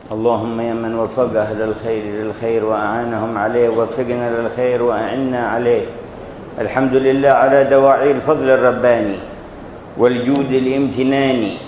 اللهم يا من وفق أهل الخير للخير وأعانهم عليه، وفقنا للخير وأعنا عليه. الحمد لله على دواعي الفضل الرباني والجود الامتناني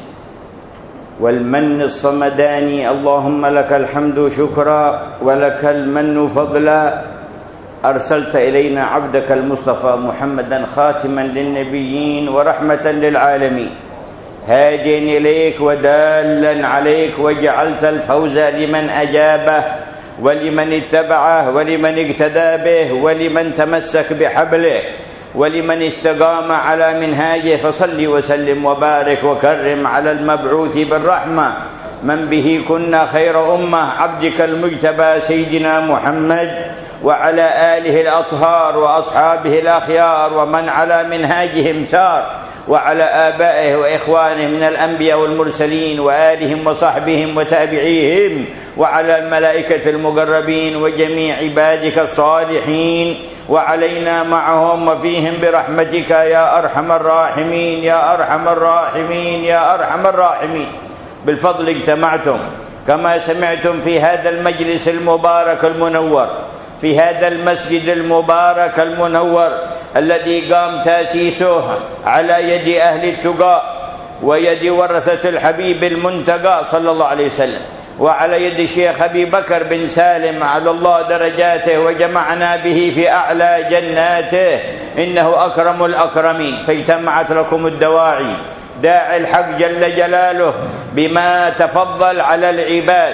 والمن الصمداني. اللهم لك الحمد شكرا ولك المن فضلا. أرسلت إلينا عبدك المصطفى محمدا خاتما للنبيين ورحمة للعالمين، هاديا إليك ودالا عليك، وجعلت الفوز لمن أجابه ولمن اتبعه ولمن اقتدى به ولمن تمسك بحبله ولمن استقام على منهاجه. فصل وسلم وبارك وكرم على المبعوث بالرحمة، من به كنا خير أمة، عبدك المجتبى سيدنا محمد، وعلى آله الأطهار وأصحابه الأخيار ومن على منهاجهم سار، وعلى آبائه وإخوانه من الأنبياء والمرسلين وآلهم وصحبهم وتابعيهم، وعلى الملائكة المقربين وجميع عبادك الصالحين، وعلينا معهم وفيهم برحمتك يا أرحم الراحمين يا أرحم الراحمين يا أرحم الراحمين. بالفضل اجتمعتم كما سمعتم في هذا المجلس المبارك المنور، في هذا المسجد المبارك المنور الذي قام تأسيسه على يد أهل التقى ويد ورثة الحبيب المنتقى صلى الله عليه وسلم، وعلى يد الشيخ أبي بكر بن سالم على الله درجاته، وجمعنا به في أعلى جناته، إنه أكرم الأكرمين. فاجتمعت لكم الدواعي، داعي الحق جل جلاله بما تفضل على العباد،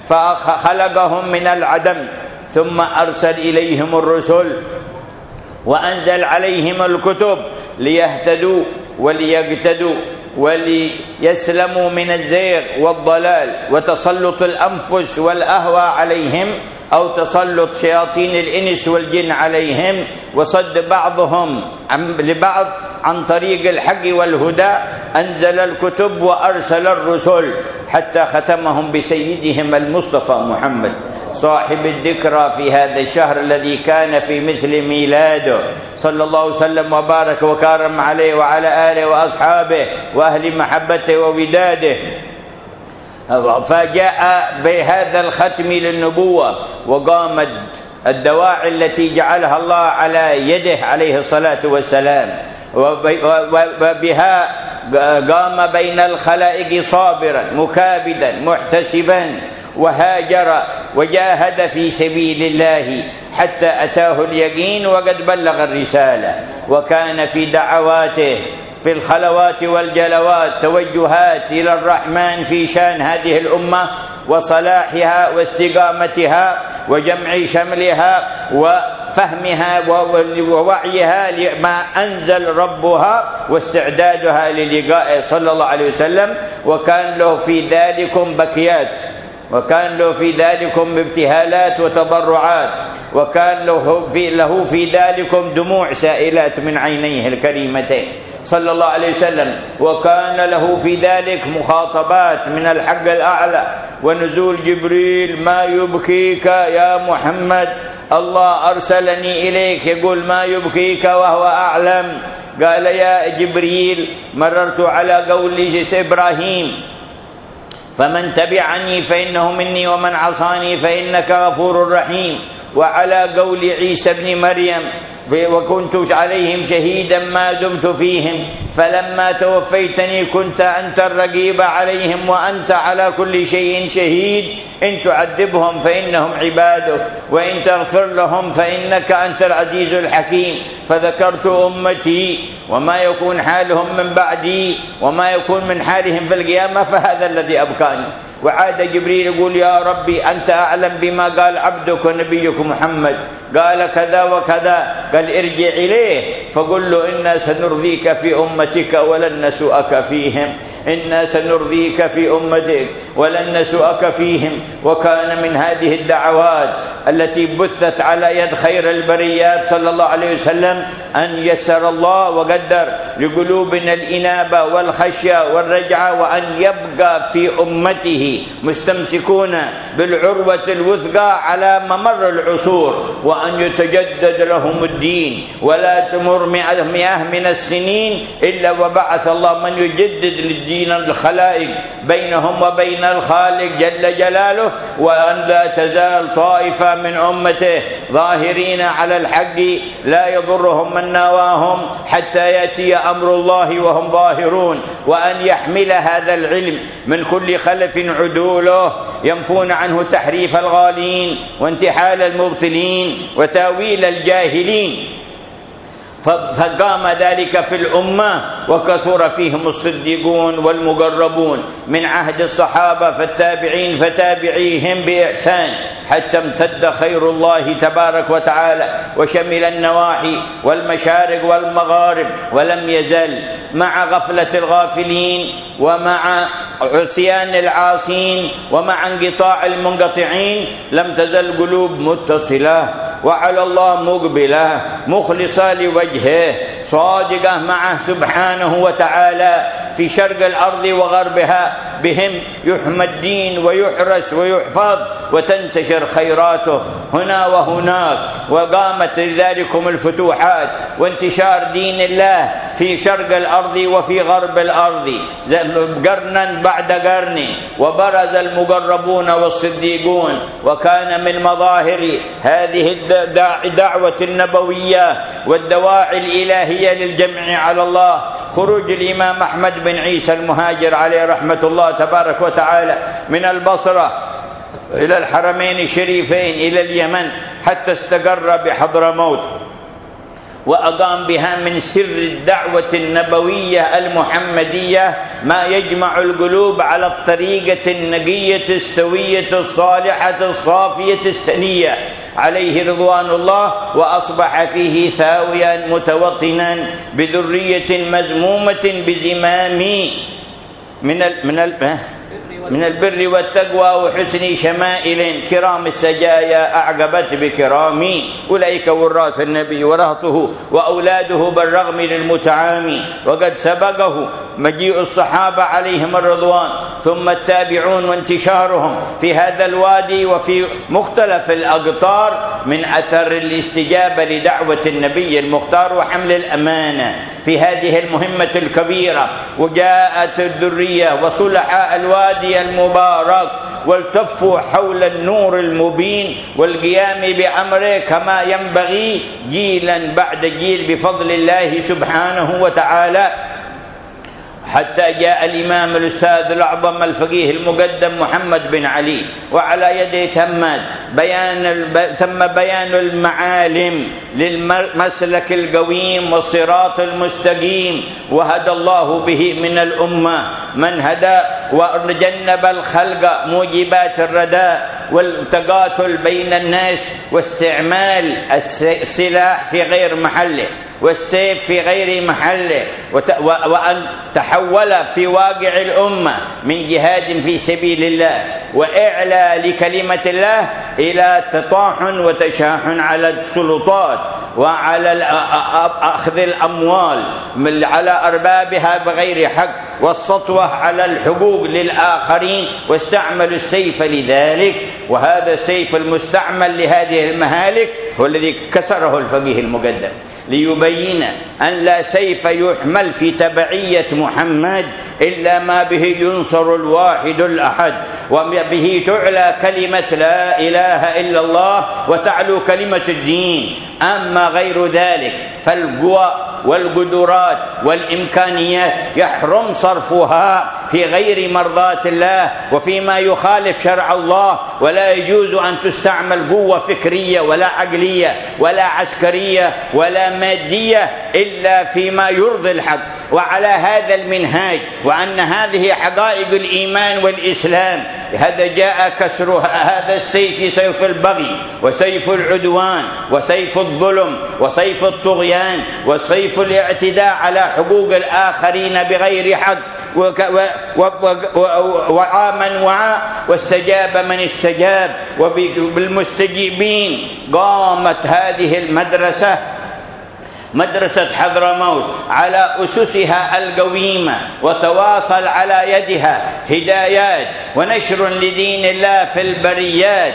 فخلقهم من العدم ثم أرسل إليهم الرسل وأنزل عليهم الكتب ليهتدوا وليقتدوا وليسلموا من الزيغ والضلال وتسلط الأنفس والأهوى عليهم، أو تسلط شياطين الإنس والجن عليهم، وصد بعضهم لبعض عن طريق الحق والهدى. أنزل الكتب وأرسل الرسل حتى ختمهم بسيدهم المصطفى محمد صاحب الذكرى في هذا الشهر الذي كان في مثل ميلاده، صلى الله وسلم وبارك وكرم عليه وعلى آله وأصحابه وأهل محبته ووداده. فجاء بهذا الختم للنبوة، وقامت الدواعي التي جعلها الله على يده عليه الصلاة والسلام، وبها قام بين الخلائق صابرا مكابدا محتسبا، وهاجر وجاهد في سبيل الله حتى أتاه اليقين وقد بلغ الرسالة. وكان في دعواته في الخلوات والجلوات توجهات إلى الرحمن في شان هذه الأمة وصلاحها واستقامتها وجمع شملها وفهمها ووعيها لما أنزل ربها واستعدادها للقائه صلى الله عليه وسلم. وكان له في ذلكم بكيات، وكان له في ذلكم ابتهالات وتضرعات، وكان له في ذلكم دموع سائلات من عينيه الكريمتين صلى الله عليه وسلم، وكان له في ذلك مخاطبات من الحق الأعلى ونزول جبريل: ما يبكيك يا محمد؟ الله أرسلني إليك يقول ما يبكيك وهو أعلم. قال: يا جبريل مررت على قول إبراهيم: فمن تبعني فإنه مني ومن عصاني فإنك غفور رحيم. وعلى قول عيسى بن مريم: وكنت عليهم شهيدا ما دمت فيهم فلما توفيتني كنت أنت الرقيب عليهم وأنت على كل شيء شهيد. إن تعذبهم فإنهم عبادك وإن تغفر لهم فإنك أنت العزيز الحكيم. فذكرت أمتي وما يكون حالهم من بعدي وما يكون من حالهم في القيامة، فهذا الذي أبكاني. وعاد جبريل يقول: يا ربي أنت أعلم بما قال عبدك ونبيك محمد، قال كذا وكذا. قال: ارجع إليه فقل له: إنا سنرضيك في أمتك ولن نسوءك فيهم، إنا سنرضيك في أمتك ولن نسوءك فيهم. وكان من هذه الدعوات التي بثت على يد خير البريات صلى الله عليه وسلم وسلم أن يسر الله وقدر لقلوبنا الإنابة والخشية والرجعة، وأن يبقى في أمته مستمسكون بالعروة الوثقى على ممر العصور، وأن يتجدد لهم الدين ولا تمر مئة من السنين إلا وبعث الله من يجدد للدين الخلائق بينهم وبين الخالق جل جلاله، وأن لا تزال طائفة من أمته ظاهرين على الحق لا يضرهم من نواهم حتى يأتي أمر الله وهم ظاهرون، وأن يحمل هذا العلم من كل خلف عدوله ينفون عنه تحريف الغالين وانتحال المبطلين وتاويل الجاهلين. فقام ذلك في الأمة وكثر فيهم الصديقون والمقربون من عهد الصحابة فالتابعين فتابعيهم بإحسان حتى امتد خير الله تبارك وتعالى وشمل النواحي والمشارق والمغارب، ولم يزل مع غفلة الغافلين ومع عصيان العاصين ومع انقطاع المنقطعين لم تزل قلوب متصلة وعلى الله مقبلة مخلصة لوجهه صادقة معه سبحانه وتعالى في شرق الأرض وغربها، بهم يحمى الدين ويحرس ويحفظ وتنتشر خيراته هنا وهناك، وقامت لذلكم الفتوحات وانتشار دين الله في شرق الأرض وفي غرب الأرض قرنا بعد قرن، وبرز المقربون والصديقون. وكان من مظاهر هذه الدعوة النبوية والدواعي الإلهية للجمع على الله خروج الإمام أحمد بن عيسى المهاجر عليه رحمة الله تبارك وتعالى من البصرة إلى الحرمين الشريفين إلى اليمن حتى استقر بحضرموت، وأقام بها من سر الدعوة النبوية المحمدية ما يجمع القلوب على الطريقة النقية السوية الصالحة الصافية السنية عليه رضوان الله، وأصبح فيه ثاويا متوطنا بذرية مزمومة بزمام من البر والتقوى وحسن شمائل كرام السجايا أعقبت بكرامي، أولئك وراث النبي ورهطه وأولاده بالرغم للمتعامي، وقد سبقه مجيء الصحابة عليهم الرضوان ثم التابعون وانتشارهم في هذا الوادي وفي مختلف الأقطار من أثر الاستجابة لدعوة النبي المختار وحمل الأمانة في هذه المهمة الكبيرة. وجاءت الذرية وصلحاء الوادي المبارك والتفوا حول النور المبين والقيام بأمره كما ينبغي جيلا بعد جيل بفضل الله سبحانه وتعالى، حتى جاء الإمام الأستاذ الأعظم الفقيه المقدم محمد بن علي، وعلى يده تم بيان المعالم للمسلك القويم والصراط المستقيم، وهدى الله به من الأمة من هدى وجنب الخلق موجبات الرداء والتقاتل بين الناس واستعمال السلاح في غير محله والسيف في غير محله، وأن تحول في واقع الأمة من جهاد في سبيل الله وإعلى لكلمة الله إلى تطاحن وتشاحن على السلطات وعلى أخذ الأموال على أربابها بغير حق والسطوة على الحقوق للآخرين، واستعملوا السيف لذلك. وهذا السيف المستعمل لهذه المهالك هو الذي كسره الفقيه المقدم ليبين أن لا سيف يحمل في تبعية محمد إلا ما به ينصر الواحد الأحد، وبه تعلى كلمة لا إله إلا الله وتعلو كلمة الدين. أما غير ذلك فالقوى والقدرات والإمكانيات يحرم صرفها في غير مرضات الله وفيما يخالف شرع الله، ولا يجوز أن تستعمل قوة فكرية ولا عقلية ولا عسكرية ولا مادية إلا فيما يرضي الحق. وعلى هذا المنهاج وأن هذه حقائق الإيمان والإسلام هذا جاء كسر هذا السيف، سيف البغي وسيف العدوان وسيف الظلم وسيف الطغيان وسيف الاعتداء على حقوق الآخرين بغير حق، وعى من وعى واستجاب من استجاب، وبالمستجيبين قامت هذه المدرسة مدرسة حضرموت على أسسها القويمة، وتواصل على يدها هدايات ونشر لدين الله في البريات،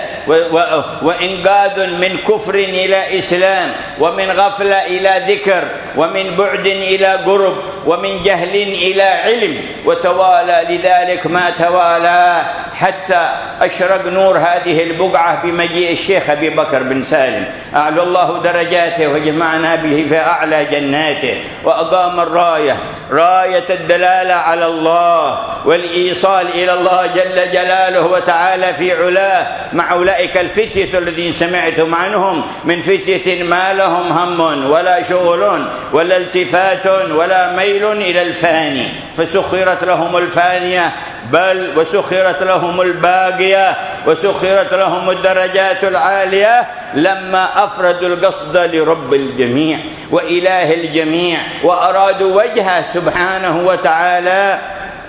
وإنقاذ من كفر إلى إسلام، ومن غفلة إلى ذكر، ومن بعد إلى قرب، ومن جهل إلى علم، وتوالى لذلك ما توالى حتى أشرق نور هذه البقعة بمجيء الشيخ أبي بكر بن سالم، أعلى الله درجاته وجمعنا به في أعلى جناته، وأقام راية الدلالة على الله والإيصال إلى الله جل جلاله وتعالى في علاه، مع أولئك الفتية الذين سمعتم عنهم من فتية ما لهم هم ولا شغل ولا التفات ولا ميل إلى الفاني، فسخرت لهم الفانية بل وسخرت لهم الباقية، وسخرت لهم الدرجات العالية لما أفردوا القصد لرب الجميع وإله الجميع، وأرادوا وجهه سبحانه وتعالى،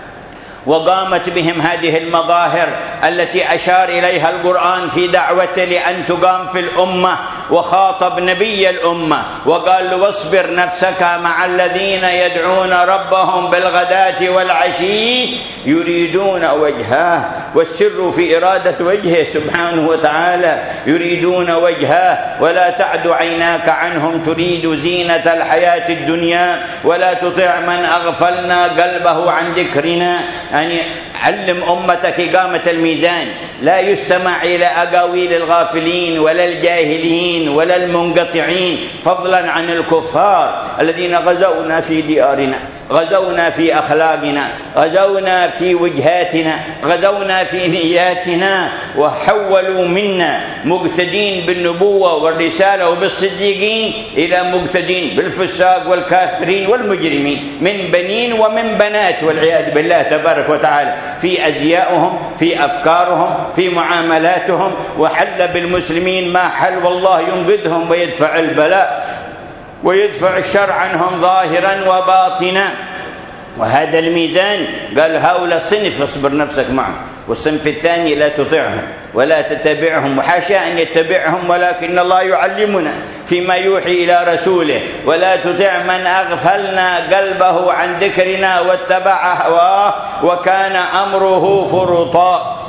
وقامت بهم هذه المظاهر التي أشار إليها القرآن في دعوته لأن تقام في الأمة، وخاطب نبي الأمة وقال له: واصبر نفسك مع الذين يدعون ربهم بالغداة والعشي يريدون وجهه، والسر في إرادة وجهه سبحانه وتعالى، يريدون وجهه، ولا تعد عيناك عنهم تريد زينة الحياة الدنيا، ولا تطع من أغفلنا قلبه عن ذكرنا. يعني علم أمتك إقامة الميزان، لا يستمع إلى أقاويل الغافلين ولا الجاهلين ولا المنقطعين، فضلا عن الكفار الذين غزونا في ديارنا، غزونا في أخلاقنا، غزونا في وجهاتنا، غزونا في نياتنا، وحولوا منا مقتدين بالنبوة والرسالة وبالصديقين إلى مقتدين بالفساق والكافرين والمجرمين، من بنين ومن بنات والعياذ بالله تبارك وتعالى، في أزيائهم، في أفكارهم، في معاملاتهم، وحل بالمسلمين ما حل، والله ينقذهم ويدفع البلاء ويدفع الشر عنهم ظاهرا وباطنا. وهذا الميزان قال هؤلاء صنف اصبر نفسك معهم، والصنف الثاني لا تطعهم ولا تتبعهم، وحاشا أن يتبعهم، ولكن الله يعلمنا فيما يوحي إلى رسوله: ولا تطع من أغفلنا قلبه عن ذكرنا واتبع هواه وكان أمره فرطا،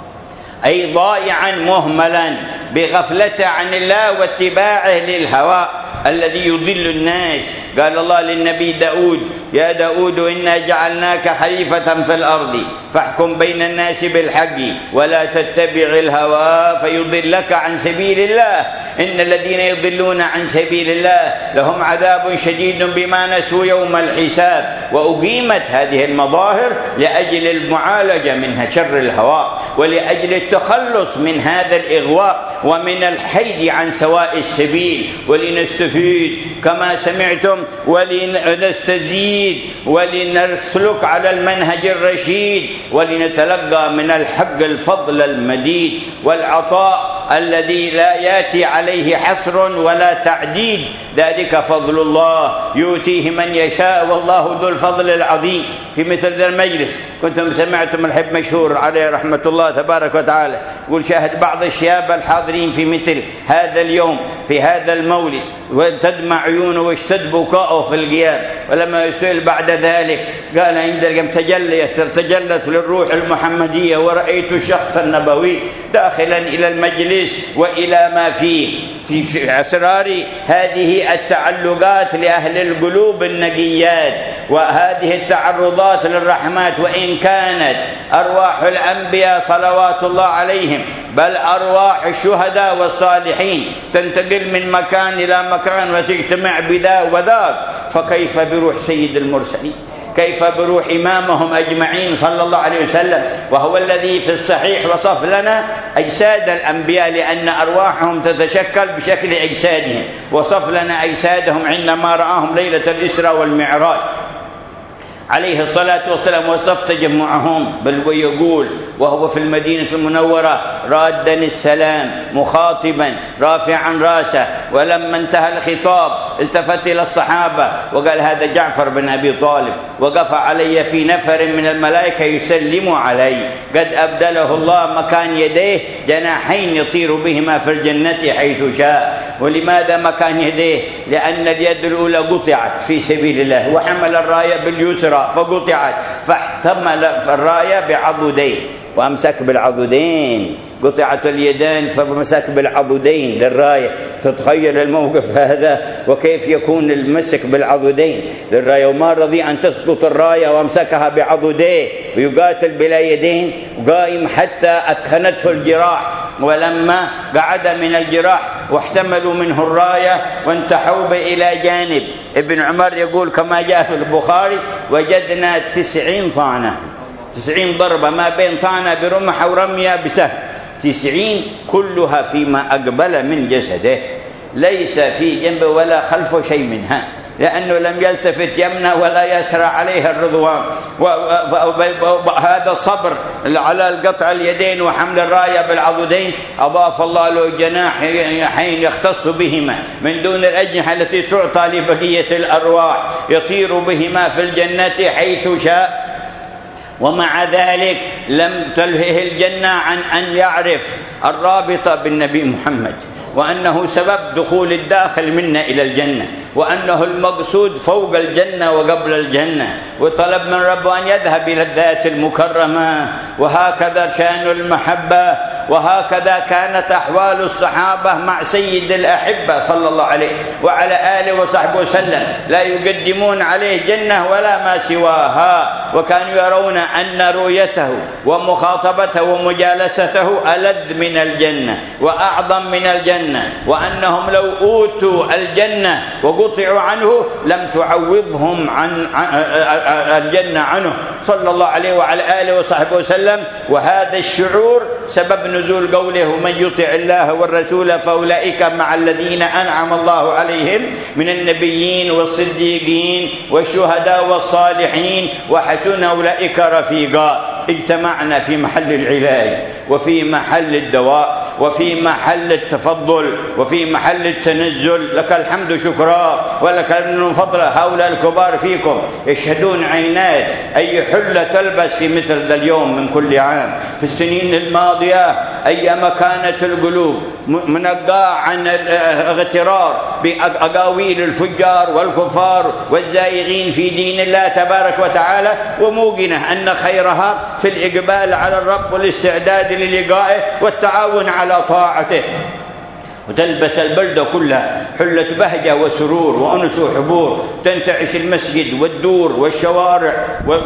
أي ضائعا مهملا بغفلته عن الله واتباعه للهوى الذي يضل الناس. قال الله للنبي داود: يا داود إنا جعلناك خليفة في الأرض فاحكم بين الناس بالحق ولا تتبع الهوى فيضلك عن سبيل الله، إن الذين يضلون عن سبيل الله لهم عذاب شديد بما نسوا يوم الحساب. وأقيمت هذه المظاهر لأجل المعالجة من شر الهوى، ولأجل التخلص من هذا الإغواء ومن الحيد عن سواء السبيل، ولنستفيد كما سمعتم، ولنستزيد، ولنسلك على المنهج الرشيد، ولنتلقى من الحق الفضل المديد والعطاء الذي لا يأتي عليه حصر ولا تعديد، ذلك فضل الله يؤتيه من يشاء والله ذو الفضل العظيم. في مثل ذا المجلس كنتم سمعتم الحب مشهور عليه رحمة الله تبارك وتعالى يقول: شاهد بعض الشباب الحاضرين في مثل هذا اليوم في هذا المولد وتدمع عيونه واشتد بكاؤه في القيام، ولما يسئل بعد ذلك قال: عند القيام تجلت للروح المحمدية ورأيت الشخص النبوي داخلا إلى المجلس وإلى ما فيه في أسرار هذه التعلقات لأهل القلوب النقيات، وهذه التعرضات للرحمات، وإن كانت أرواح الأنبياء صلوات الله عليهم بل أرواح الشهداء والصالحين تنتقل من مكان إلى مكان وتجتمع بذا وذاك، فكيف بروح سيد المرسلين؟ كيف بروح إمامهم أجمعين صلى الله عليه وسلم، وهو الذي في الصحيح وصف لنا أجساد الأنبياء لأن أرواحهم تتشكل بشكل أجسادهم، وصف لنا أجسادهم عندما رآهم ليلة الإسراء والمعراج عليه الصلاة والسلام، وصف تجمعهم. بل ويقول وهو في المدينة المنورة رادا السلام مخاطبا رافعا راسه، ولما انتهى الخطاب التفت إلى الصحابة وقال هذا جعفر بن أبي طالب، وقف علي في نفر من الملائكة يسلم علي، قد أبدله الله مكان يديه جناحين يطير بهما في الجنة حيث شاء. ولماذا مكان يديه؟ لأن اليد الأولى قطعت في سبيل الله، وحمل الراية باليسرى فقطعت، فاحتمل الراية بعضديه وأمسك بالعضدين، قطعت اليدان فمسك بالعضدين للراية. تتخيل الموقف هذا وكيف يكون المسك بالعضدين للراية، وما رضي أن تسقط الراية وامسكها بعضديه ويقاتل بلا يدين، قائم حتى أثخنته الجراح. ولما قعد من الجراح واحتملوا منه الراية وانتحوا به إلى جانب. ابن عمر يقول كما جاء في البخاري وجدنا 90 طعنة، 90 ضربة، ما بين طعنة برمح أو رمية بسهم، 90 كلها فيما أقبل من جسده، ليس في جنبه ولا خلفه شيء منها، لأنه لم يلتفت يمنى ولا يسرى عليه الرضوان. وهذا الصبر على القطع اليدين وحمل الراية بالعضدين أضاف الله له جناحين يختص بهما من دون الأجنحة التي تعطى لبقية الأرواح، يطير بهما في الجنة حيث شاء. ومع ذلك لم تلهه الجنة عن أن يعرف الرابطة بالنبي محمد، وأنه سبب دخول الداخل منا إلى الجنة، وأنه المقصود فوق الجنة وقبل الجنة، وطلب من ربه أن يذهب إلى الذات المكرمة. وهكذا شأن المحبة، وهكذا كانت أحوال الصحابة مع سيد الأحبة صلى الله عليه وعلى آله وصحبه وسلم، لا يقدمون عليه جنة ولا ما سواها، وكانوا يرون أن رؤيته ومخاطبته ومجالسته ألذ من الجنة وأعظم من الجنة، وأنهم لو أوتوا الجنة وقطعوا عنه لم تعوضهم عن الجنة عنه صلى الله عليه وعلى آله وصحبه وسلم. وهذا الشعور سبب نزول قوله ومن يطع الله والرسول فأولئك مع الذين أنعم الله عليهم من النبيين والصديقين والشهداء والصالحين وحسن أولئك رفيقا. اجتمعنا في محل العلاج وفي محل الدواء وفي محل التفضل وفي محل التنزل، لك الحمد شكرا ولك الفضل. هؤلاء الكبار فيكم يشهدون عينات أي حلة تلبس في مثل ذا اليوم من كل عام. في السنين الماضية أيما كانت القلوب منقاة عن الاغترار بأقاويل الفجار والكفار والزائغين في دين الله تبارك وتعالى، وموقنة أن خيرها في الإقبال على الرب والاستعداد للقائه والتعاون على طاعته، وتلبس البلدة كلها حلة بهجة وسرور وأنس وحبور، تنتعش المسجد والدور والشوارع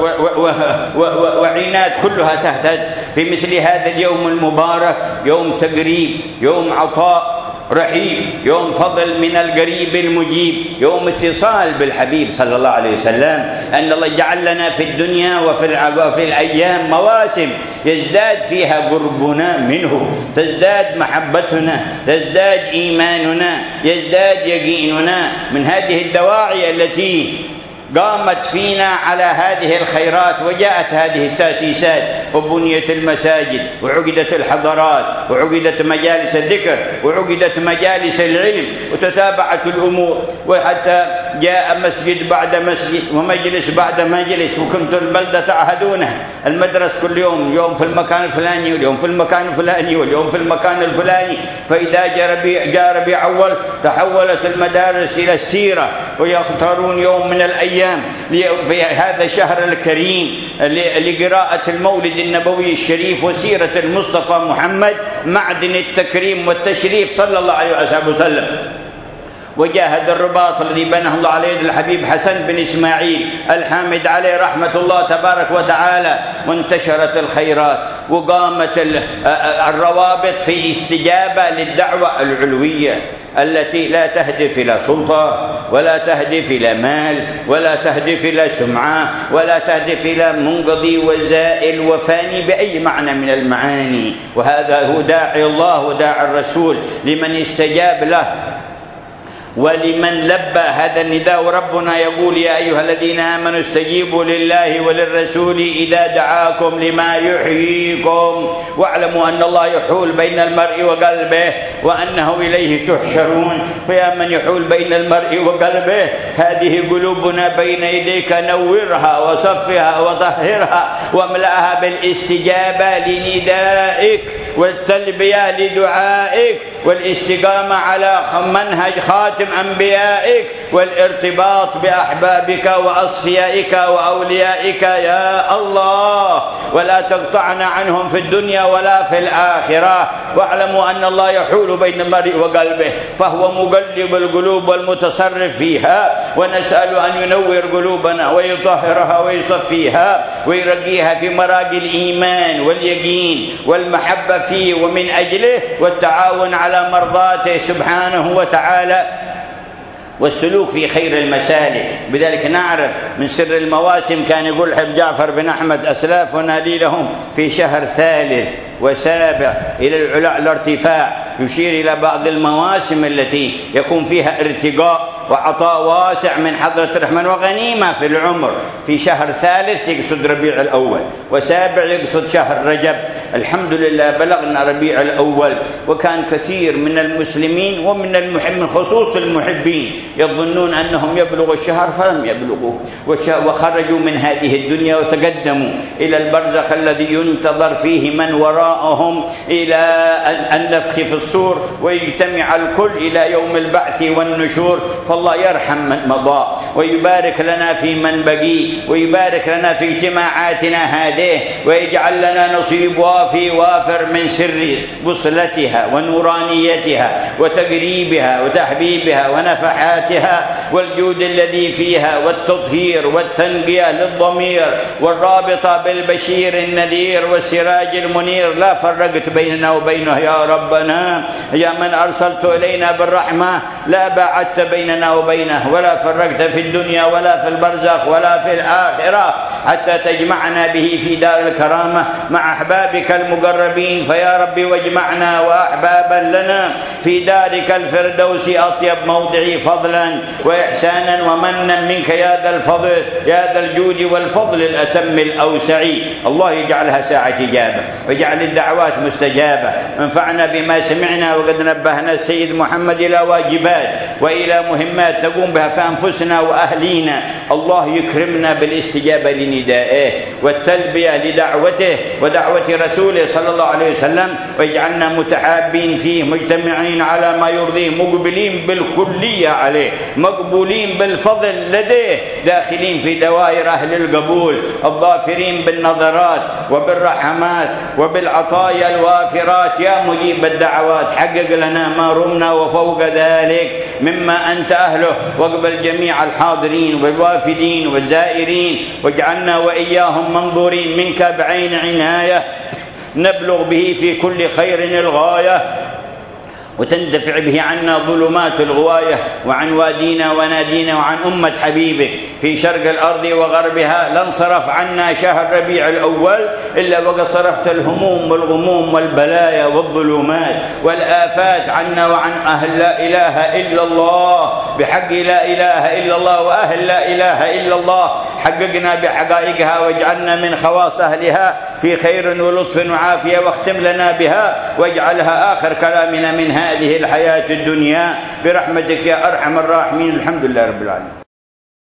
وعينات كلها تهتز في مثل هذا اليوم المبارك، يوم تقريب، يوم عطاء رحيم، يوم فضل من القريب المجيب، يوم اتصال بالحبيب صلى الله عليه وسلم. أن الله جعل لنا في الدنيا وفي الأيام مواسم يزداد فيها قربنا منه، تزداد محبتنا، تزداد إيماننا، يزداد يقيننا من هذه الدواعي التي قامت فينا على هذه الخيرات، وجاءت هذه التأسيسات وبنيت المساجد وعقدت الحضارات وعقدت مجالس الذكر وعقدت مجالس العلم وتتابعت الأمور، وحتى جاء مسجد بعد مسجد ومجلس بعد مجلس، وكنت البلدة تعهدونها المدرسة كل يوم، يوم في المكان الفلاني واليوم في المكان الفلاني واليوم في المكان الفلاني. فإذا جاء ربيع أول تحولت المدارس إلى السيرة، ويختارون يوم من الأيام في هذا الشهر الكريم لقراءة المولد النبوي الشريف وسيرة المصطفى محمد معدن التكريم والتشريف صلى الله عليه وسلم. وجاهد الرباط الذي بناه الله على يد الحبيب حسن بن إسماعيل الحامد عليه رحمة الله تبارك وتعالى، وانتشرت الخيرات وقامت الروابط في استجابة للدعوة العلوية التي لا تهدف إلى سلطة ولا تهدف إلى مال ولا تهدف إلى سمعة ولا تهدف إلى منقضي وزائل وفاني بأي معنى من المعاني. وهذا هو داعي الله وداعي الرسول لمن استجاب له ولمن لبى هذا النداء. وربنا يقول: يا أيها الذين آمنوا استجيبوا لله وللرسول إذا دعاكم لما يحييكم واعلموا أن الله يحول بين المرء وقلبه وأنه إليه تحشرون. فيا من يحول بين المرء وقلبه، هذه قلوبنا بين يديك، نورها وصفها وطهرها واملأها بالاستجابة لندائك والتلبية لدعائك والاستقامة على منهج خاتم أنبيائك والارتباط بأحبابك وأصفيائك وأوليائك يا الله، ولا تقطعنا عنهم في الدنيا ولا في الآخرة. واعلموا أن الله يحول بين المرء وقلبه، فهو مقلب القلوب والمتصرف فيها، ونسأل أن ينور قلوبنا ويطهرها ويصفيها ويرقيها في مراقي الإيمان واليقين والمحبة فيه ومن أجله والتعاون على مرضاته سبحانه وتعالى والسلوك في خير المسالك. بذلك نعرف من سر المواسم، كان يقول حب جعفر بن أحمد: أسلافنا لي لهم في شهر ثالث وسابع إلى العلا الارتفاع، يشير إلى بعض المواسم التي يكون فيها ارتقاء وعطاء واسع من حضرة الرحمن وغنيمة في العمر. في شهر ثالث يقصد ربيع الأول، وسابع يقصد شهر رجب. الحمد لله بلغنا ربيع الأول، وكان كثير من المسلمين ومن المحبين خصوص المحبين يظنون أنهم يبلغوا الشهر فلم يبلغوه، وخرجوا من هذه الدنيا وتقدموا إلى البرزخ الذي ينتظر فيه من وراءهم إلى النفخ في الصور ويجتمع الكل إلى يوم البعث والنشور. فالله يرحم من مضى ويبارك لنا في من بقي، ويبارك لنا في اجتماعاتنا هذه، ويجعل لنا نصيب وافي وافر من سر بصلتها ونورانيتها وتقريبها وتحبيبها ونفحاتها والجود الذي فيها والتطهير والتنقية للضمير والرابطة بالبشير النذير والسراج المنير. لا فرقت بيننا وبينه يا ربنا، يا من أرسلت إلينا بالرحمة لا باعدت بيننا وبينه، ولا فرقت في الدنيا ولا في البرزخ ولا في الآخرة، حتى تجمعنا به في دار الكرامة مع أحبابك المقربين. فيا ربي واجمعنا وأحبابا لنا في دارك الفردوس أطيب موضع فضلا وإحسانا ومنا منك يا ذا الفضل يا ذا الجود والفضل الأتم الأوسعي. الله يجعلها ساعة إجابة ويجعل الدعوات مستجابة. انفعنا بما سمعنا، وقد نبهنا السيد محمد إلى واجبات وإلى مهمات نقوم بها في أنفسنا وأهلينا. الله يكرمنا بالاستجابة لندائه والتلبية لدعوته ودعوة رسوله صلى الله عليه وسلم، ويجعلنا متحابين فيه مجتمعين على ما يرضيه، مقبلين بالكلية عليه، مقبولين بالفضل لديه، داخلين في دوائر أهل القبول، الظافرين بالنظرات وبالرحمات وبالعطايا الوافرات. يا مجيب الدعوات حقق لنا ما رمنا وفوق ذلك مما أنت أهله، واقبل جميع الحاضرين والوافدين والزائرين، واجعلنا وإياهم منظورين منك بعين عناية نبلغ به في كل خير الغاية، وتندفع به عنا ظلمات الغواية وعن وادينا ونادينا وعن أمة حبيبك في شرق الأرض وغربها. لا انصرف عنا شهر ربيع الأول إلا وقد صرفت الهموم والغموم والبلايا والظلمات والآفات عنا وعن أهل لا إله إلا الله بحق لا إله إلا الله وأهل لا إله إلا الله. حققنا بحقائقها واجعلنا من خواص أهلها في خير ولطف وعافية، واختم لنا بها واجعلها آخر كلامنا من هذه الحياة الدنيا برحمتك يا أرحم الراحمين. الحمد لله رب العالمين.